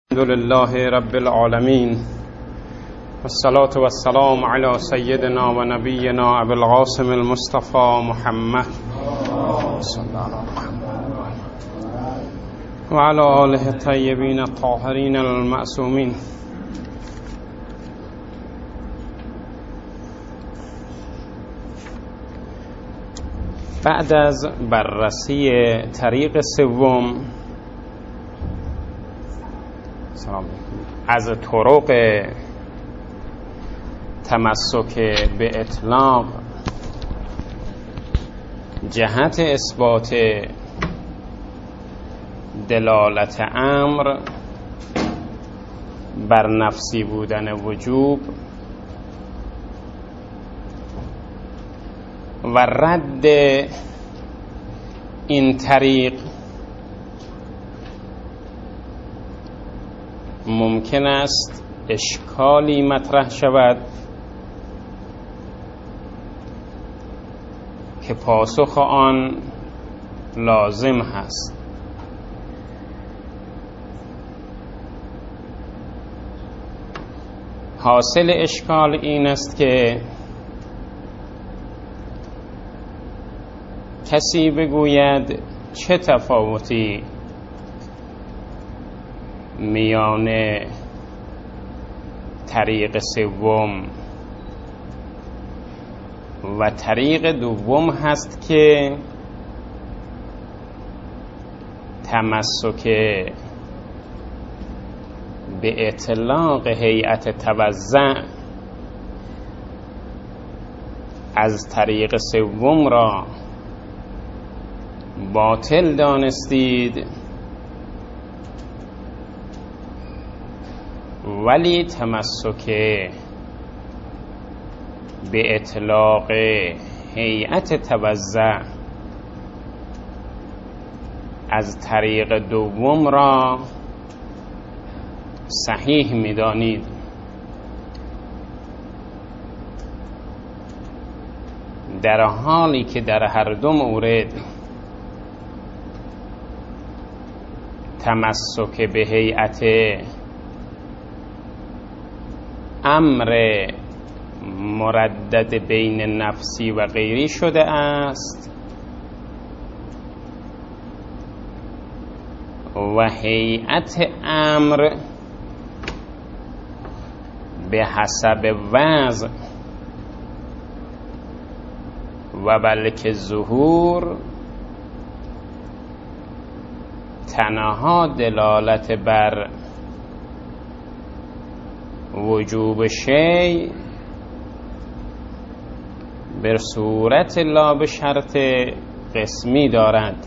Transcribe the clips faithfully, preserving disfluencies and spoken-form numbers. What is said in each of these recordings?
الحمد لله رب العالمين والصلاة والسلام على سيدنا ونبينا أبي القاسم المصطفى محمد صلى الله عليه وسلم وعلى آله الطيبين الطاهرين المعصومين. بعد از بررسی طریق سوم از طرق تمسک به اطلاق جهت اثبات دلالت امر بر نفسی بودن وجوب و رد این طریق، ممکن است اشکالی مطرح شود که پاسخ آن لازم هست. حاصل اشکال این است که کسی بگوید چه تفاوتی میان طریق سوم و طریق دوم هست که تمسک به اطلاق هیئت توزع از طریق سوم را باطل دانستید، ولی تمسک به اطلاق هیئت توزع از طریق دوم را صحیح می‌دانید. در حالی که در هر دو مورد تمسک به هیئت امر مردد بین نفسی و غیری شده است و هیئت امر به حسب وضع و بلکه ظهور تنها دلالت بر وجوب شیء بر صورت لا به شرط قسمی دارد.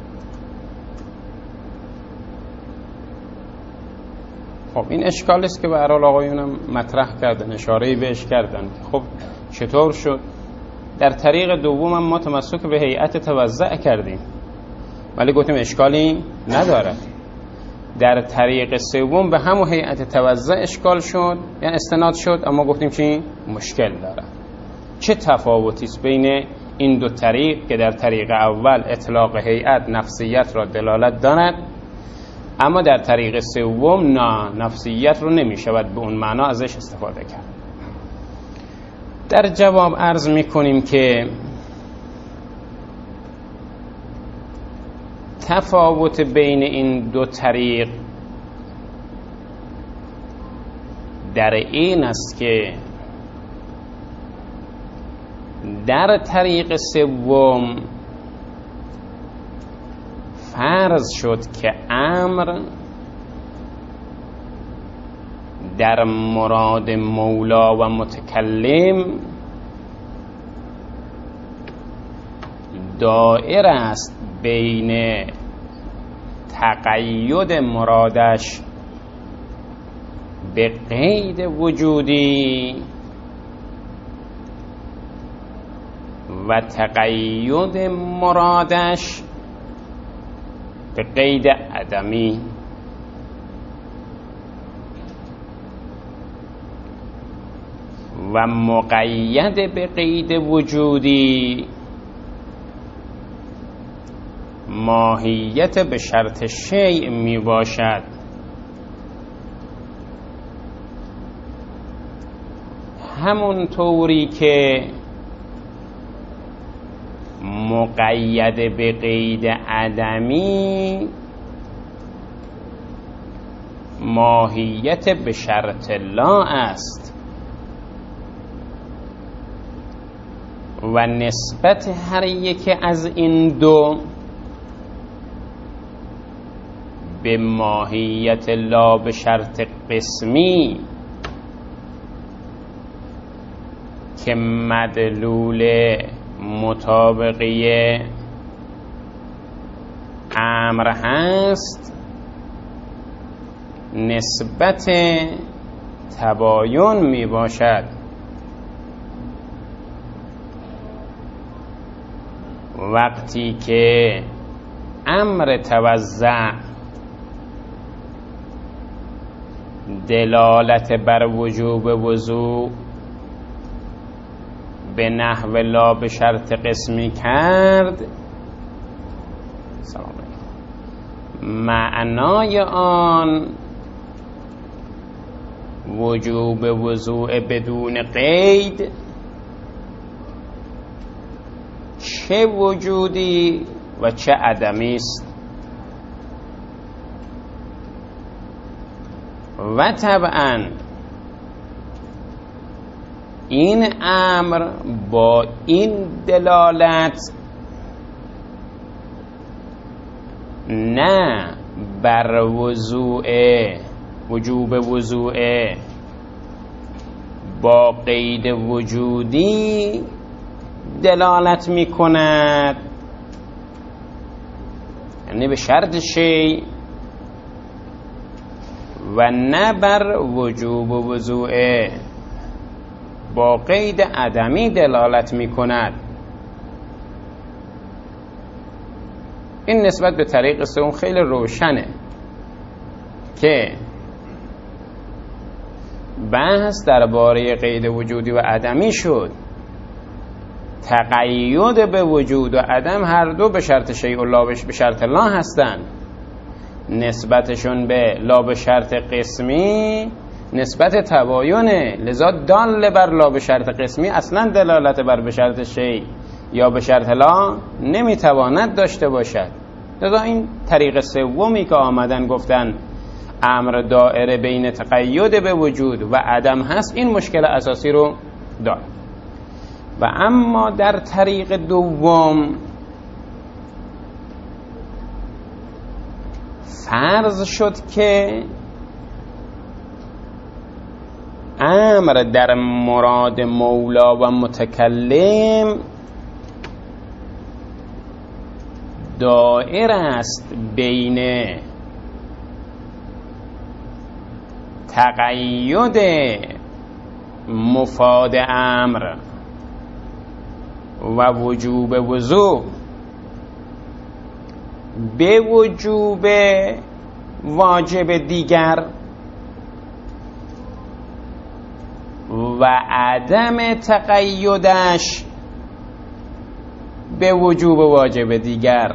خب این اشکال است که به هر حال آقایونم مطرح کردن، اشاره‌ای بهش کردن. خب چطور شد؟ در طریق دوم هم ما تمسک به هیئت توزع کردیم ولی گفتیم اشکالی ندارد. در طریق سوم به همون هیئت توزع اشکال شد، یعنی استناد شد، اما گفتیم چی؟ مشکل دارد. چه تفاوتی است بین این دو طریق که در طریق اول اطلاق هیئت نفسیت را دلالت دارد، اما در طریق سوم نه، نفسیت رو نمی شود به اون معنا ازش استفاده کرد. در جواب عرض می کنیم که تفاوت بین این دو طریق در این است که در طریق سوم فرض شد که امر در مراد مولا و متکلم دائر است بین تقید مرادش به قید وجودی و تقید مرادش به قید عدمی. و مقید به قید وجودی ماهیت به شرط شیء می باشد همون طوری که مقید به قید عدمی ماهیت به شرط لا است و نسبت هر یک از این دو به ماهیت لا به شرط قسمی که مدلول مطابقی امر هست نسبت تباین می باشد. وقتی که امر توزع دلالت بر وجوب وضوع به نحو لا به شرط قسمی کرد، سلام علیکم، معنای آن وجوب وضوع بدون قید چه وجودی و چه عدمی است. و طبعا این امر با این دلالت نه بر وضوع وجوب وضوع با قید وجودی دلالت می کند، یعنی به شرط شیء، و نه بر وجوب وضوع با قید عدمی دلالت می کند. این نسبت به طریق سوم خیلی روشنه که بحث درباره قید وجودی و عدمی شد. تقید به وجود و عدم هر دو به شرط شیء و لا به شرط لا هستند. نسبتشون به لا به شرط قسمی نسبت تباینه، لذا دال بر لا به شرط قسمی اصلا دلالت بر به شرط شیء یا به شرط لا نمیتواند داشته باشد. لذا این طریق سومی که آمدن گفتن امر دائره بین تقید به وجود و عدم هست، این مشکل اساسی رو داره. و اما در طریق دوم فرض شد که امر در مراد مولا و متکلم دائر است بین تقید مفاد امر و وجوب وضوع به وجوب واجب دیگر و عدم تقیدش به وجوب واجب دیگر.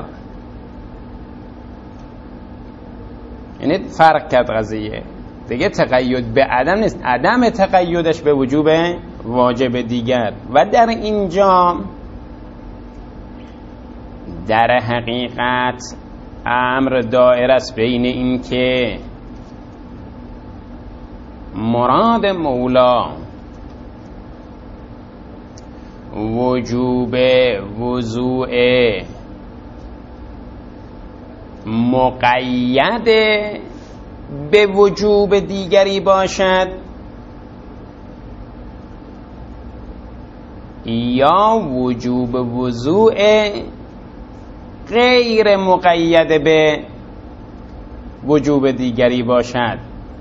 یعنی فرق کرد قضیه دیگه، تقید به عدم نیست، عدم تقیدش به وجوب واجب دیگر. و در اینجا در حقیقت امر دائر است بین این که مراد مولا وجوب وضوع مقید به وجوب دیگری باشد یا وجوب وضوع غیر مقید به وجوب دیگری باشد.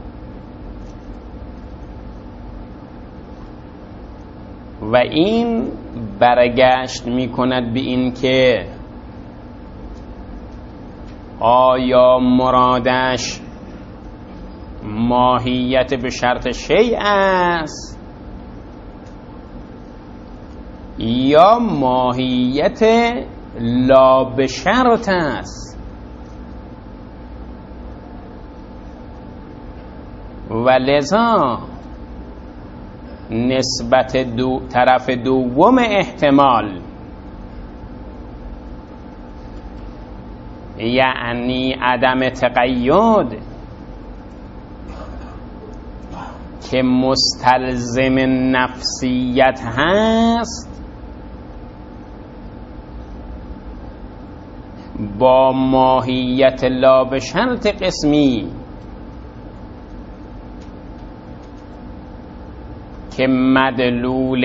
و این برگشت می کند به این که آیا مرادش ماهیت به شرط شیء است یا ماهیت لا به شرط است. و لذا نسبت دو طرف دوم احتمال، یعنی عدم تقید که مستلزم نفسیت هست، با ماهیت لا به شرط قسمی که مدلول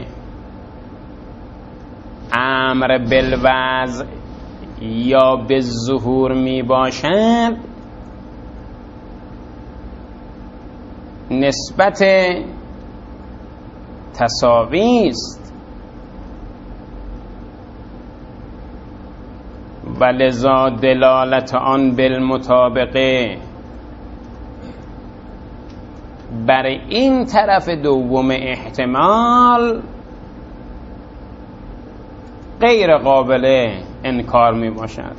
امر بالوضع یا به ظهور می باشد، نسبت تساوی است و لذا دلالت آن بالمطابقه بر این طرف دوم احتمال غیر قابل انکار می باشد.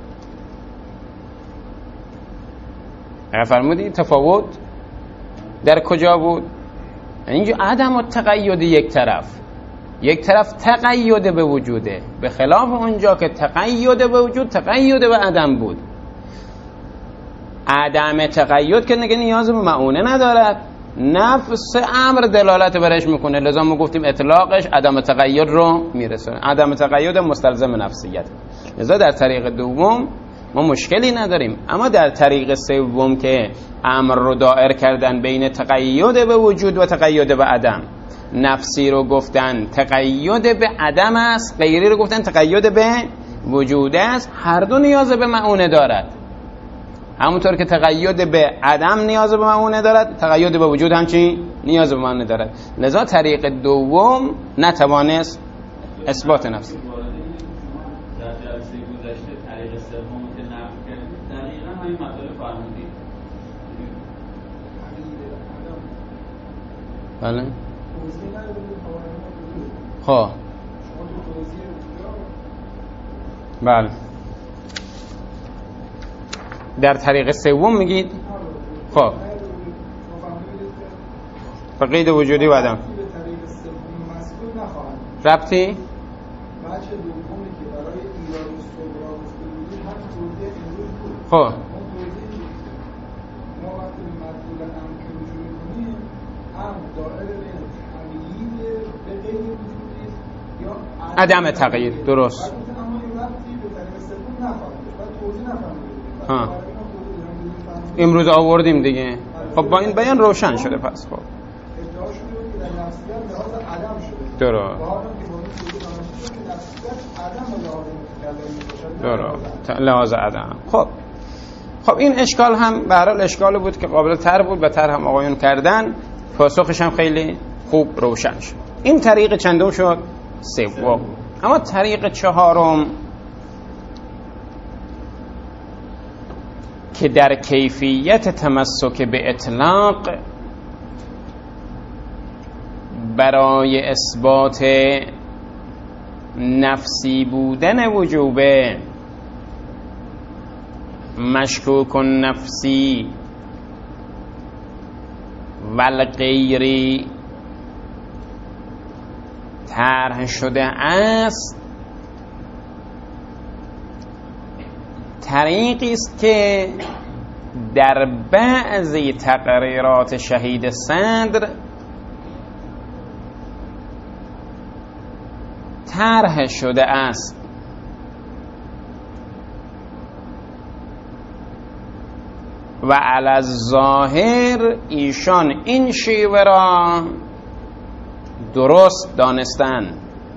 فرمودی تفاوت در کجا بود؟ اینجا عدم و تقید یک طرف، یک طرف تقید به وجوده، به خلاف اونجا که تقید به وجود تقید به عدم بود. عدم تقید که نگه نیاز به معونه ندارد، نفس امر دلالت برش میکنه، لذا ما گفتیم اطلاقش عدم تقید رو میرسونه. عدم تقید مستلزم نفسیت، لذا در طریق دوم ما مشکلی نداریم. اما در طریق سوم که امر رو دائر کردن بین تقید به وجود و تقید به عدم، نفسی رو گفتن تقید به عدم است، غیری رو گفتن تقید به وجود است، هر دو نیاز به معونه دارد. همونطور که تقید به عدم نیاز به معونه دارد، تقید به وجود همچین نیاز به معونه دارد. لذا طریق دوم نتوانست اثبات نفسی. در جلسه گذشته طریق سوم که نقل کردید دقیقاً همین مطالب فرمودید. بله. خب. بله. در طریق سوم میگید؟ خب. به قید وجودی و عدم. ربطی؟ خب. عدم تقیید، درست. ها. امروز آوردیم دیگه. خب با این بیان روشن شده پس. خب درست درست لحاظ عدم. خب خب این اشکال هم به هر حال اشکالی بود که قابل تر بود و تر هم آقایون کردن، پاسخش هم خیلی خوب روشن شد. این طریق چندم شد؟ سوم. اما طریق چهارم که در کیفیت تمسک به اطلاق برای اثبات نفسی بودن وجوبه مشکوک نفسی والغیری طرح شده است، طریقی است که در بعضی تقریرات شهید صدر طرح شده است و علی الظاهر ایشان این شیوه را درست دانستن.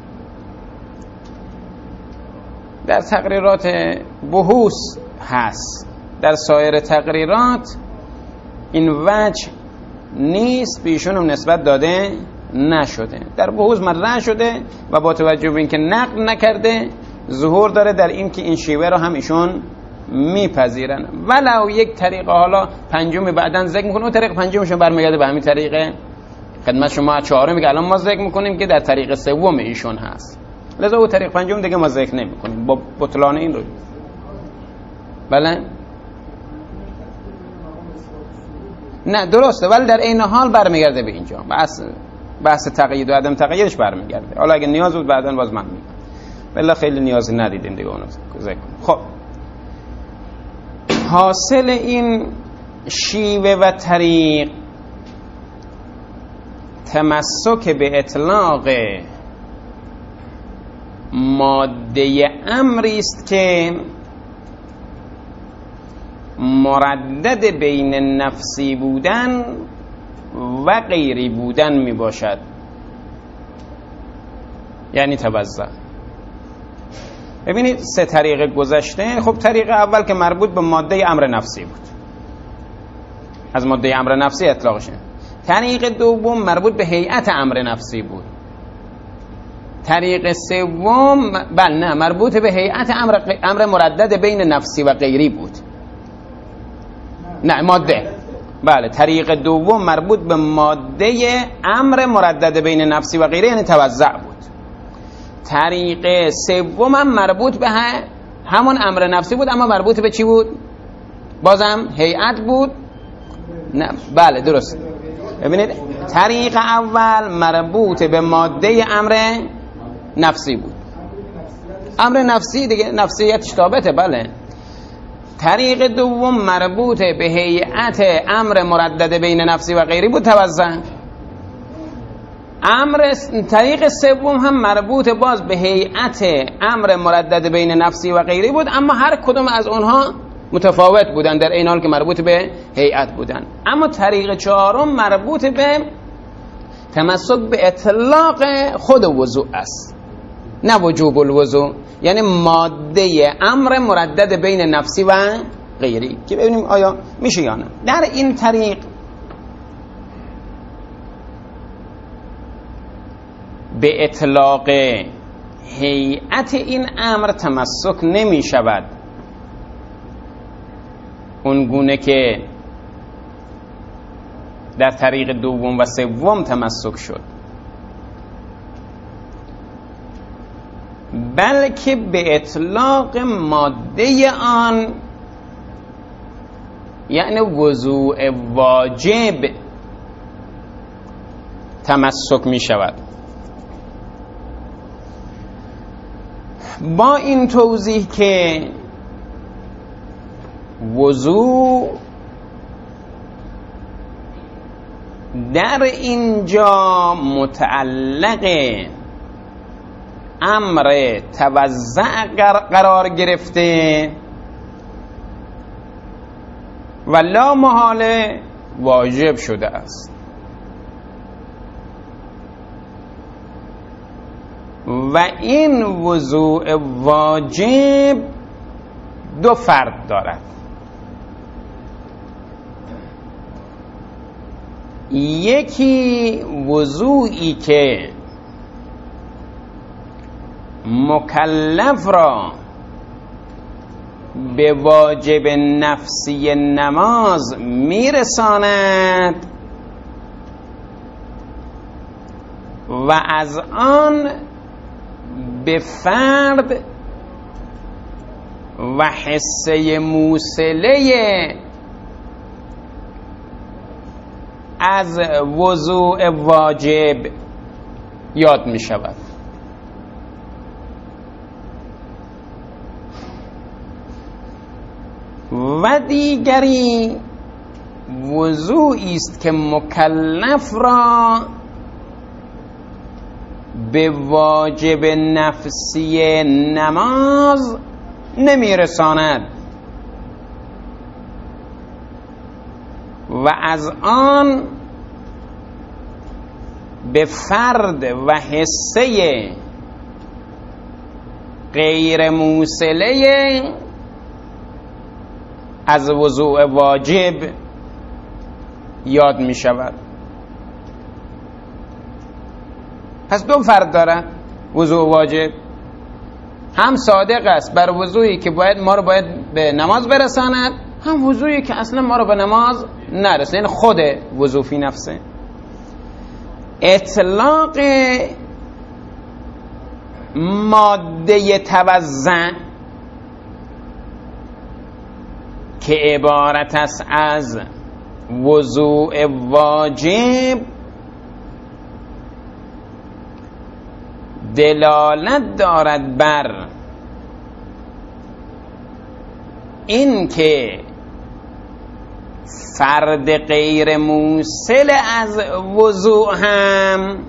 در تقریرات بحوث هست، در سایر تقریرات این وجه نیست، بیشون هم نسبت داده نشده. در بحوث مطرح شده و با توجه به اینکه نقل نکرده ظهور داره در این که این شیوه را هم ایشون میپذیرن. ولو یک طریقه حالا پنجمی بعدن ذکر میکنه، اون طریق پنجمشون برمیگرده به همین طریقه خدمت شما چهارمی که الان ما ذکر میکنیم که در طریق سوم ایشون هست. لذا اون طریق پنجم دیگه ما ذکر نمیکنیم با بطلان این رو. بله نه درسته، ولی در این حال برمیگرده به اینجا. بس بحث تقیید و عدم تقییدش برمیگرده. حالا اگه نیاز بود بعداً باز من میگم، والله خیلی نیازی ندیدین دیگه اونو ذکر. خب حاصل این شیوه و طریق تمسک به اطلاق ماده امری است که مردد بین نفسی بودن و غیری بودن می باشد، یعنی توزع. ببینید سه طریق گذشته. خب طریق اول که مربوط به ماده امر نفسی بود، از ماده امر نفسی اطلاق شد. طریق دوم مربوط به هیئت امر نفسی بود. طریق سوم بله نه مربوط به هیئت امر امر مردد بین نفسی و غیری بود. نه ماده بله طریق دوم مربوط به ماده امر مردد بین نفسی و غیری، یعنی توزع بود. طریق سوم هم مربوط به همون امر نفسی بود، اما مربوط به چی بود؟ بازم هیئت بود. نه بله درست. ببینید طریق اول مربوط به ماده امر نفسی بود، امر نفسی دیگه نفسیتش ثابته. بله طریق دوم مربوط به هیئت امر مردد بین نفسی و غیری بود، توزع. امر طریق سوم هم مربوط باز به هیئت امر مردد بین نفسی و غیری بود، اما هر کدوم از اونها متفاوت بودن در این حال که مربوط به هیئت بودن. اما طریق چهارم مربوط به تمسک به اطلاق خود وضوء است، نه وجوب الوضوء، یعنی ماده امر مردد بین نفسی و غیری، که ببینیم آیا میشه یا نه. در این طریق به اطلاق هیئت این امر تمسک نمی شود اونگونه که در طریق دوم و سوم تمسک شد، بلکه به اطلاق ماده آن، یعنی وضوء واجب تمسک می شود. با این توضیح که وضوء در اینجا متعلق امر توزع قرار گرفته و لا محاله واجب شده است، و این وضوء واجب دو فرد دارد. یکی وضوئی که مکلف را به واجب نفسی نماز میرساند و از آن به فرد و حصه موصله از وضوء واجب یاد می شود. و دیگری وضوئی است که مکلف را به واجب نفسی نماز نمی رساند و از آن به فرد و حصه غیر موصله از وضوء واجب یاد می شود. پس دو فرد دارد وضوء واجب، هم صادق است بر وضوئی که باید ما رو باید به نماز برساند، هم وضوئی که اصلا ما رو به نماز نرسه، یعنی خود وضو فی نفسه. اطلاق ماده توزع که عبارت است از وضوء واجب دلالت دارد بر این که فرد غیر موصل از وضوع هم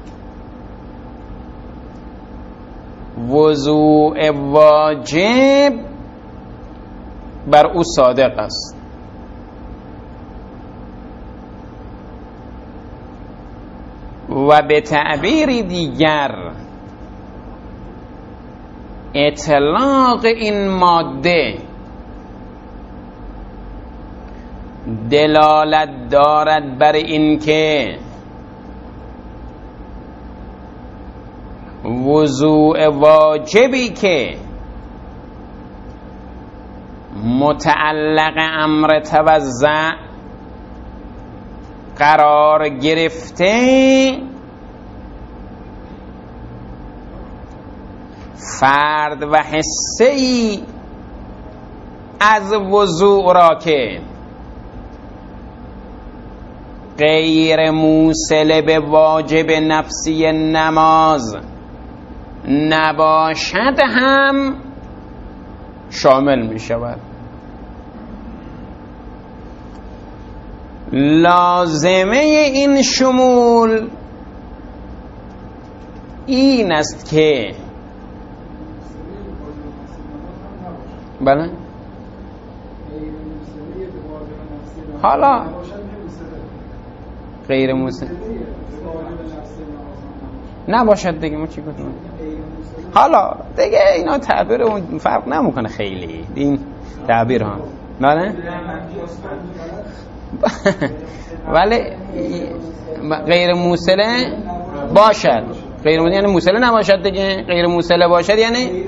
وضوع واجب بر او صادق است. و به تعبیر دیگر اطلاق این ماده دلالت دارد بر این که وضوع واجبی که متعلق امر توضع قرار گرفته فرد و حسه‌ای از وضوع را که غیر موصل به واجب نفسی نماز نباشد هم شامل می شود. لازمه این شمول این است که بله حالا غیر موصل نباشد دیگه، ما چی گفتیم؟ حالا دیگه اینا تعبیر اون فرق نمیکنه خیلی این تعبیر ها نه ولی غیر موصله باشد، غیر موصله یعنی موصله نباشد دیگه. غیر موصله باشد یعنی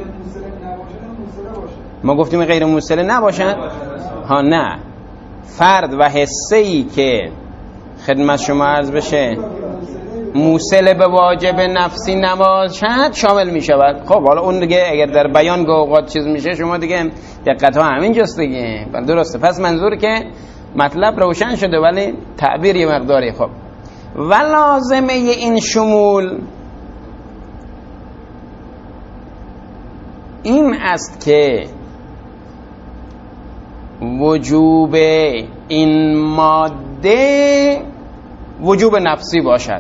ما گفتیم غیر موصله نباشد ها، نه فرد و حسه‌ای که خدمت شما عرض بشه موصل به واجب نفسی نباشد شامل می شود. خب حالا اون دیگه اگر در بیان اوقات چیز میشه شما دیگه دقت ها همین جاست دیگه. بله درسته. پس منظور که مطلب روشن شده ولی تعبیر یه مقداری. خب و لازمه این شمول این است که وجوب این ماده وجوب نفسی باشد.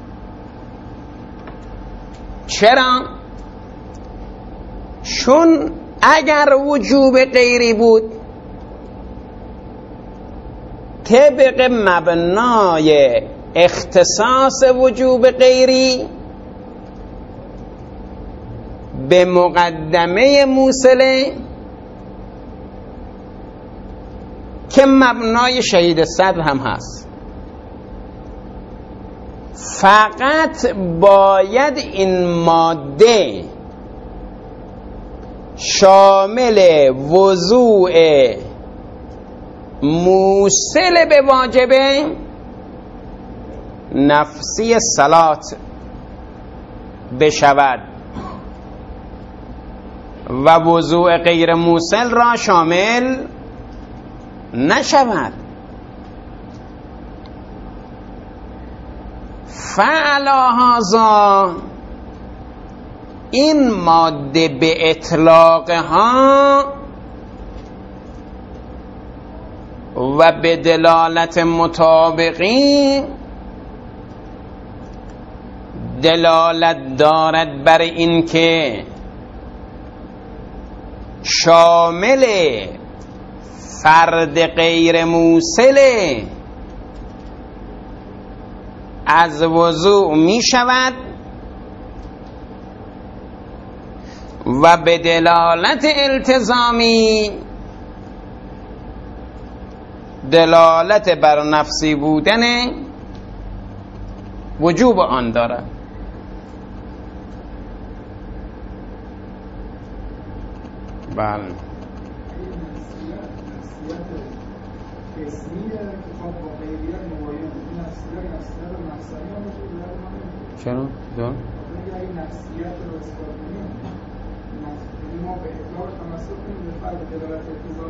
چرا؟ چون اگر وجوب غیری بود طبق مبنای اختصاص وجوب غیری به مقدمه موصله که مبنای شهید صدر هم هست، فقط باید این ماده شامل وضوع موصل به واجب نفسی صلات بشود و وضوع غیر موصل را شامل نشود. فعلا هذا این ماده به اطلاقها و به دلالت مطابقی دلالت دارد بر این که شامل فرد غیر موصل از وضوع می شود و به دلالت التزامی دلالت بر نفسی بودن وجوب آن دارد. بله چرا؟ دار؟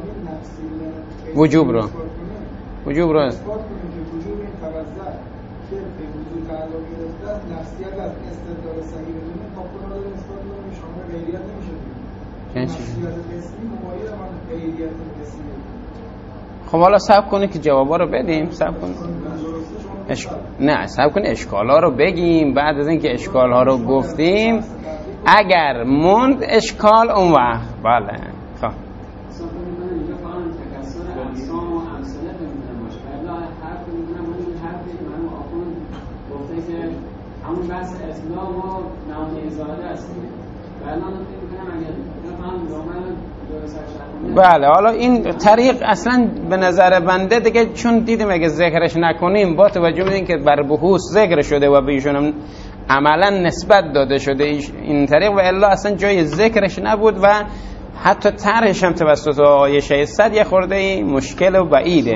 وجوب را وجوب را که به وجود قرار گرفته است نفسیت از استدلال صحیح بدون تا خود را نسبت به شامل غیریت نمیشه دیگه. نفسیت قسمی ممایل من غیریت قسمی. خب حالا صبر کنید که جوابا رو بدیم. صبر کنید. اش... نه صبر کنید اشکالا رو بگیم. بعد از اینکه اشکال ها رو گفتیم اگر موند اشکال اون وقت بله. خب همون بحث اسلام و نمای ازاده هستیم. بله من فکر می‌کنم اگر بفهم دامن درست بله حالا این طریق اصلا به نظر بنده دیگه چون دیدیم اگه ذکرش نکنیم با توجه به اینکه بر بحوث ذکر شده و به ایشون عملا نسبت داده شده این طریق و الا اصلا جای ذکرش نبود و حتی طرحش هم توسط آقای شیصد یه خورده مشکل و بعیده.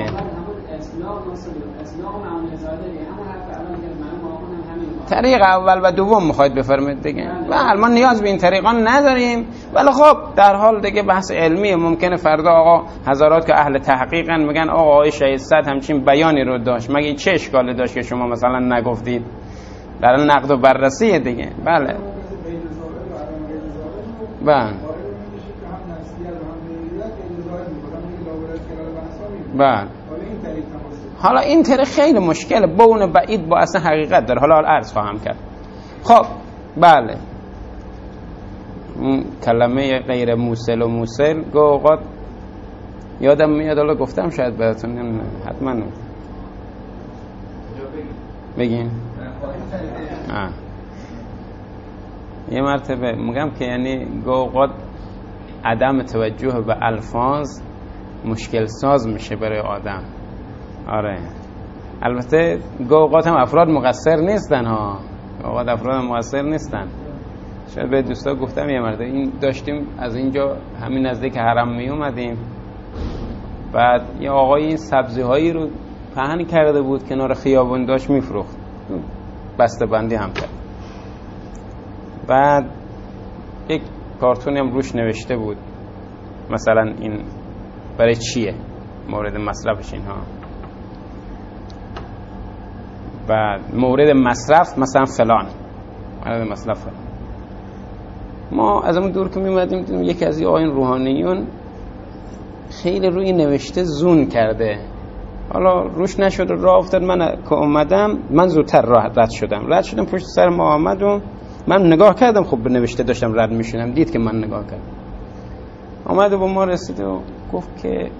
طریق اول و دوم میخواید بفرمایید دیگه. بله ما نیاز به این طریقان نداریم ولی خب در حال دیگه بحث علمیه. ممکنه فردا آقا هزارات که اهل تحقیقن میگن آقا آقای شیصد همچین بیانی رو داشت مگه چه اشکالی داشت که شما مثلا نگفتید. در نقد و بررسی دیگه. بله بله بله حالا این طریق خیلی مشکله بون بعید با اصلا حقیقت داره. حالا عرض خواهم کرد. خب بله کلمه غیر موصل و موصل گو اوقات یادم میاد حالا گفتم شاید بهتون حتما بگیم آه. یه مرتبه میگم که یعنی گو اوقات عدم توجه به الفاظ مشکل ساز میشه برای آدم. آره البته گوقات هم افراد مقصر نیستن ها. گوقات افراد مقصر نیستن. شاید به دوستا گفتم یه مرده این داشتیم از اینجا همین نزدیک حرم می اومدیم بعد یه آقای این سبزی هایی رو پهن کرده بود کنار خیابون داشت میفروخت بسته بندی هم کرد. بعد یک کارتونی هم روش نوشته بود مثلا این برای چیه مورد مصرفش اینها. بعد مورد مصرف مثلا فلان مورد مصرف فلان. ما از اون دور که میمدیم دیدیم یکی از این آیین روحانیون خیلی روی نوشته زون کرده. حالا روش نشد راه افتاد. من که اومدم من زودتر راه رد شدم رد شدم پشت سر ما آمد و من نگاه کردم خب به نوشته داشتم رد میشونم دید که من نگاه کردم آمد و با ما رسید و گفت که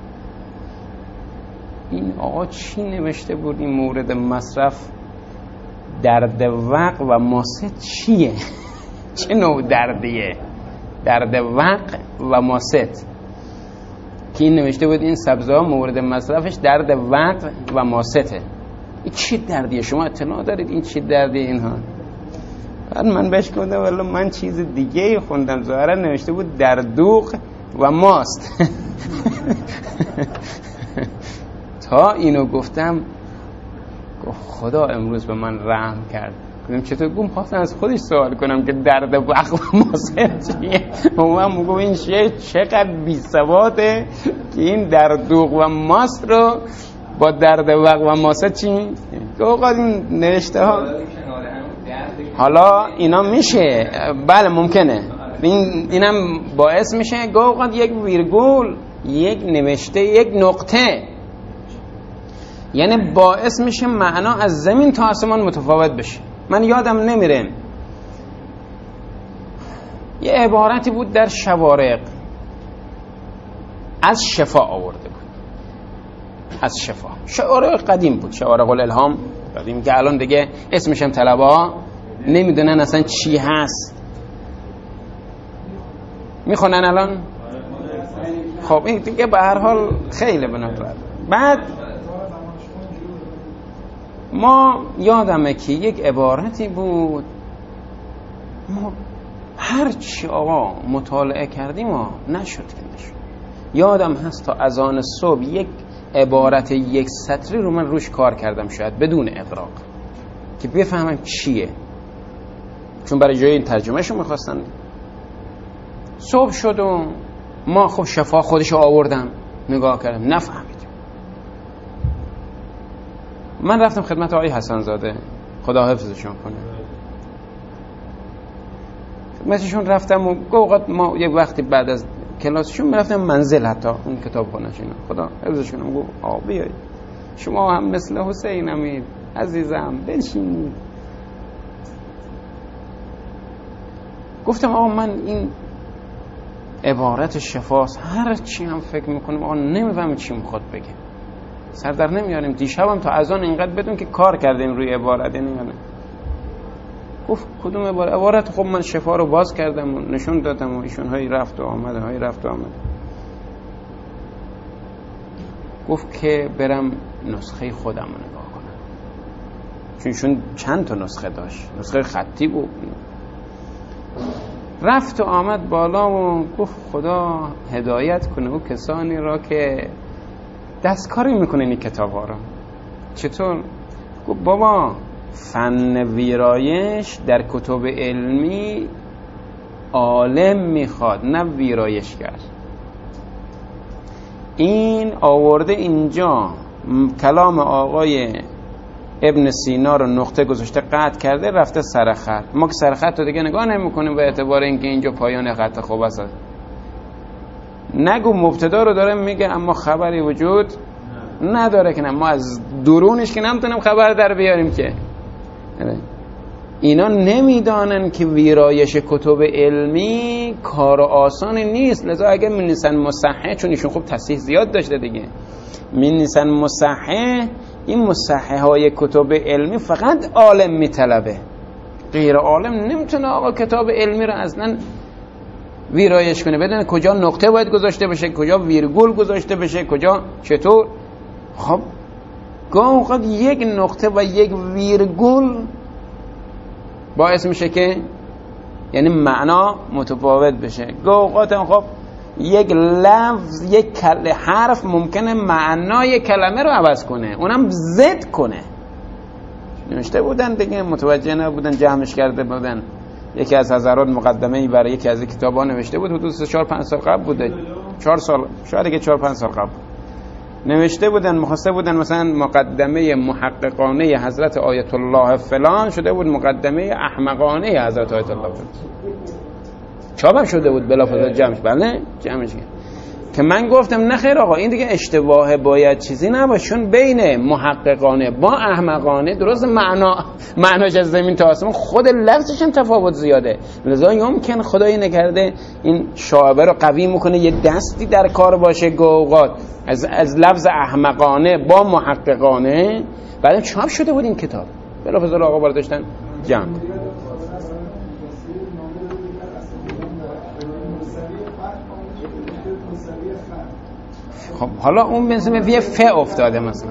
این آقا چی نوشته بود این مورد مصرف درد وقع و ماست چیه؟ چه نوع دردیه؟ درد وقع و ماست که این نوشته بود این سبزه ها مورد مصرفش درد وقع و ماسته. این چی دردیه؟ شما اطلاع دارید این چی دردیه اینها؟ بعد من بهش گفتم والا من چیز دیگه خوندم ظاهرا نوشته بود دردوق و ماست. تا اینو گفتم گفت خدا امروز به من رحم کرد. گفتم چطور؟ گفتم خواستم از خودش سوال کنم که درد وقت و ماست چیه. من میگم این چیه چقدر بی سواده که این دردوق و ماست رو با درد وقت و ماست چی گفت این نوشته ها. حالا اینا میشه بله ممکنه این اینم باعث میشه گفت یک ویرگول یک نوشته یک نقطه یعنی باعث میشه معنا از زمین تا آسمان متفاوت بشه. من یادم نمیره یه عبارتی بود در شوارق از شفا آورده بود. از شفا شوارق قدیم بود شوارق الالهام قدیم که الان دیگه اسمش هم طلبا نمیدونن اصلا چی هست. میخونن الان خب این دیگه به هر حال خیلی بنابرد. بعد ما یادمه که یک عبارتی بود ما هر چی آقا مطالعه کردیم ما نشد که نشد. یادم هست تا اذان صبح یک عبارت یک سطری رو من روش کار کردم شاید بدون اغراق که بفهمم چیه چون برای جای این ترجمه شو میخواستن. صبح شد و ما خب شفا خودش آوردم نگاه کردم نفهمیدم. من رفتم خدمت آقای حسن زاده، خدا حفظشون کنه، خدمتشون رفتم و گوقات ما یک وقتی بعد از کلاسشون میرفتم منزل، حتی اون کتاب خونش اینا، خدا حفظشون کنه. گفت آقا بیایید شما هم مثل حسین امید عزیزم بنشینید. گفتم آقا من این عبارت شفاست، هر چی هم فکر میکنم آقا نمیفهم چی میخواد بگه، سر در نمیاریم. دیشبم تا از آن اینقدر بدون که کار کردیم روی عبارت نمیانه. گفت کدوم عبارت؟ عبارت خب من شفا رو باز کردم و نشون دادم و ایشون هایی رفت و آمد هایی رفت و آمد. گفت که برم نسخه خودم رو نگاه کنم، چون ایشون چند تا نسخه داشت، نسخه خطی بود. رفت و آمد بالا و گفت خدا هدایت کنه او کسانی را که دستکاری میکنه این کتاب ها را. چطور؟ گفت بابا فن ویرایش در کتب علمی عالم میخواد نه ویرایشگر. این آورده اینجا کلام آقای ابن سینا رو نقطه گذاشته قطع کرده رفته سر خط. ما که سر خط رو دیگه نگاه نمی کنیم به اعتبار اینکه اینجا پایان خط خوب است. نگو مبتدا رو داره میگه اما خبری وجود نداره که نه، ما از درونش که نمیتونیم خبر در بیاریم که. اینا نمیدانن که ویرایش کتب علمی کار آسانی نیست. لذا اگه می نیسن مصحح، چون ایشون خوب تصحیح زیاد داشته دیگه، می نیسن مصحح، این مصحح های کتب علمی فقط عالم می طلبه، غیر عالم نمیتونه آقا کتاب علمی رو اصلا ویرایش کنه، بدونه کجا نقطه باید گذاشته بشه، کجا ویرگول گذاشته بشه، کجا چطور. خب گاه اوقات یک نقطه و یک ویرگول باعث میشه که یعنی معنا متفاوت بشه. گاه اوقات هم خب یک لفظ، یک کل... حرف ممکنه معنای کلمه رو عوض کنه، اونم ضد کنه. نوشته بودن دیگه متوجه نبودن، جمعش کرده بودن. یکی از حضرات مقدمه‌ای برای یکی از کتابا نوشته بود، حدود چهار پنج سال قبل بوده، چهار سال شاید دیگه چهار پنج سال قبل نوشته بودن، مخواسته بودن مثلا مقدمه محققانه حضرت آیت الله فلان شده بود مقدمه احمقانه حضرت آیت الله فلان. چاپم شده بود بلافاصله جمعش. بله جمعش کرد که من گفتم نه خیر آقا این دیگه اشتباه، باید چیزی نباشه، چون بین محققانه با احمقانه درست معنا معناش از زمین تا آسمون، خود لفظش هم تفاوت زیاده. لذا یمکن خدای نکرده این شاعبه رو قوی میکنه یه دستی در کار باشه گوقات از از لفظ احمقانه با محققانه. بعدم چاپ شده بود این کتاب، بلافاصله آقا برداشتن جمع. خب حالا اون مثلا یه ف افتاده مثلا.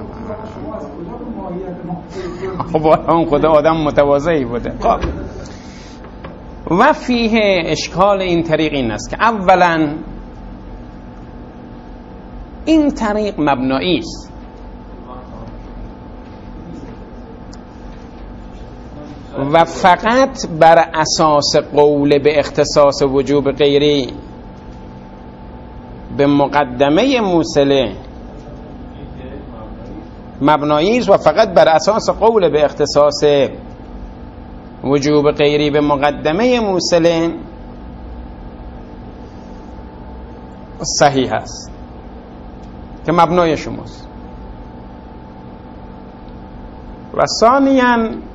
خب اون خدا آدم متواضعی بوده. خب و فیه اشکال این طریق این است که اولا این طریق مبنایی است و فقط بر اساس قول به اختصاص وجوب غیری به مقدمه موصله مبنایی است و فقط بر اساس قول به اختصاص وجوب غیری به مقدمه موصله صحیح است که مبنای شماست. و ثانیاً